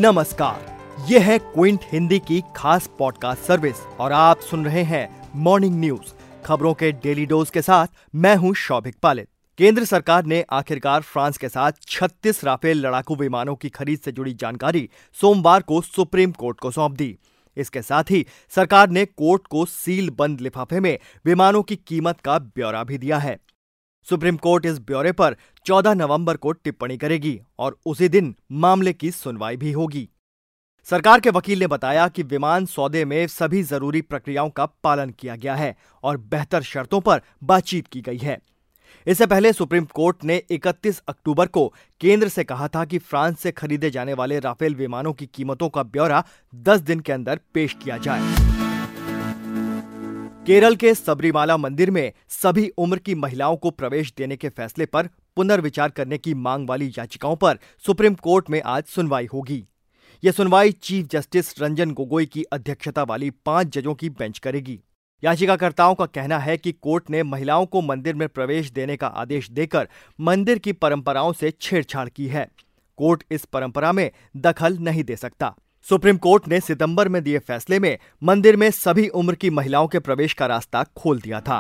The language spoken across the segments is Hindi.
नमस्कार, ये है क्विंट हिंदी की खास पॉडकास्ट सर्विस और आप सुन रहे हैं मॉर्निंग न्यूज। खबरों के डेली डोज के साथ मैं हूं शौभिक पालित। केंद्र सरकार ने आखिरकार फ्रांस के साथ 36 राफेल लड़ाकू विमानों की खरीद से जुड़ी जानकारी सोमवार को सुप्रीम कोर्ट को सौंप दी। इसके साथ ही सरकार ने कोर्ट को सील बंद लिफाफे में विमानों की कीमत का ब्यौरा भी दिया है। सुप्रीम कोर्ट इस ब्यौरे पर 14 नवंबर को टिप्पणी करेगी और उसी दिन मामले की सुनवाई भी होगी। सरकार के वकील ने बताया कि विमान सौदे में सभी जरूरी प्रक्रियाओं का पालन किया गया है और बेहतर शर्तों पर बातचीत की गई है। इससे पहले सुप्रीम कोर्ट ने 31 अक्टूबर को केंद्र से कहा था कि फ्रांस से खरीदे जाने वाले राफेल विमानों की कीमतों का ब्यौरा 10 दिन के अंदर पेश किया जाए। केरल के सबरीमाला मंदिर में सभी उम्र की महिलाओं को प्रवेश देने के फैसले पर पुनर्विचार करने की मांग वाली याचिकाओं पर सुप्रीम कोर्ट में आज सुनवाई होगी। यह सुनवाई चीफ जस्टिस रंजन गोगोई की अध्यक्षता वाली 5 जजों की बेंच करेगी। याचिकाकर्ताओं का कहना है कि कोर्ट ने महिलाओं को मंदिर में प्रवेश देने का आदेश देकर मंदिर की परंपराओं से छेड़छाड़ की है। कोर्ट इस परंपरा में दखल नहीं दे सकता। सुप्रीम कोर्ट ने सितंबर में दिए फैसले में मंदिर में सभी उम्र की महिलाओं के प्रवेश का रास्ता खोल दिया था।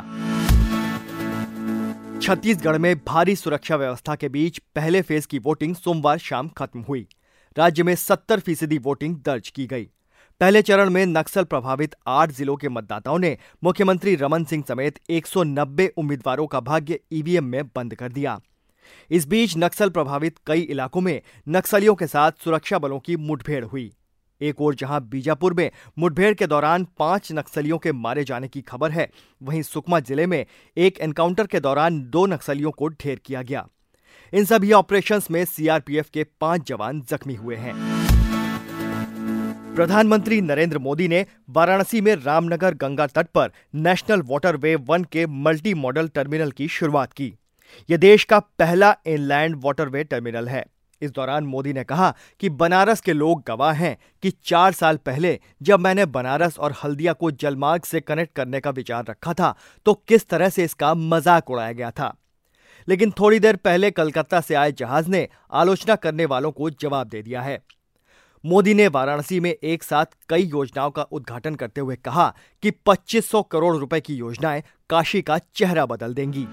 छत्तीसगढ़ में भारी सुरक्षा व्यवस्था के बीच पहले फेज की वोटिंग सोमवार शाम खत्म हुई। राज्य में 70% वोटिंग दर्ज की गई। पहले चरण में नक्सल प्रभावित 8 जिलों के मतदाताओं ने मुख्यमंत्री रमन सिंह समेत 190 उम्मीदवारों का भाग्य ईवीएम में बंद कर दिया। इस बीच नक्सल प्रभावित कई इलाकों में नक्सलियों के साथ सुरक्षा बलों की मुठभेड़ हुई। एक ओर जहां बीजापुर में मुठभेड़ के दौरान 5 नक्सलियों के मारे जाने की खबर है, वहीं सुकमा जिले में एक एनकाउंटर के दौरान 2 नक्सलियों को ढेर किया गया। इन सभी ऑपरेशंस में सीआरपीएफ के 5 जवान जख्मी हुए हैं। प्रधानमंत्री नरेंद्र मोदी ने वाराणसी में रामनगर गंगा तट पर नेशनल वाटरवे 1 के मल्टी मॉडल टर्मिनल की शुरुआत की। यह देश का पहला इनलैंड वाटरवे टर्मिनल है। इस दौरान मोदी ने कहा कि बनारस के लोग गवाह हैं कि 4 साल पहले जब मैंने बनारस और हल्दिया को जलमार्ग से कनेक्ट करने का विचार रखा था तो किस तरह से इसका मजाक उड़ाया गया था। लेकिन थोड़ी देर पहले कलकत्ता से आए जहाज ने आलोचना करने वालों को जवाब दे दिया है। मोदी ने वाराणसी में एक साथ कई योजनाओं का उद्घाटन करते हुए कहा कि 2500 करोड़ रुपए की योजनाएं काशी का चेहरा बदल देंगी।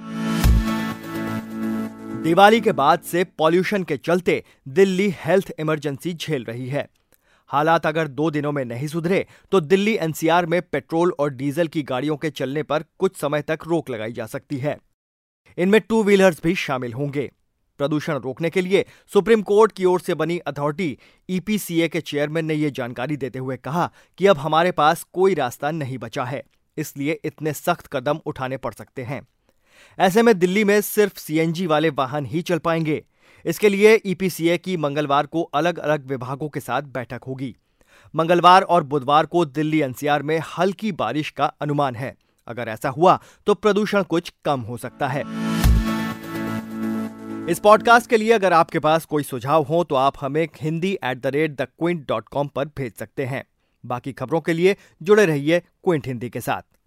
दिवाली के बाद से पॉल्यूशन के चलते दिल्ली हेल्थ इमरजेंसी झेल रही है। हालात अगर 2 दिनों में नहीं सुधरे तो दिल्ली एनसीआर में पेट्रोल और डीजल की गाड़ियों के चलने पर कुछ समय तक रोक लगाई जा सकती है। इनमें 2 व्हीलर्स भी शामिल होंगे। प्रदूषण रोकने के लिए सुप्रीम कोर्ट की ओर से बनी अथॉरिटी ईपीसीए के चेयरमैन ने यह जानकारी देते हुए कहा कि अब हमारे पास कोई रास्ता नहीं बचा है, इसलिए इतने सख्त कदम उठाने पड़ सकते हैं। ऐसे में दिल्ली में सिर्फ सीएनजी वाले वाहन ही चल पाएंगे। इसके लिए ईपीसीए की मंगलवार को अलग अलग विभागों के साथ बैठक होगी। मंगलवार और बुधवार को दिल्ली एनसीआर में हल्की बारिश का अनुमान है। अगर ऐसा हुआ तो प्रदूषण कुछ कम हो सकता है। इस पॉडकास्ट के लिए अगर आपके पास कोई सुझाव हो तो आप हमें hindi@thequint.com पर भेज सकते हैं। बाकी खबरों के लिए जुड़े रहिए क्विंट हिंदी के साथ।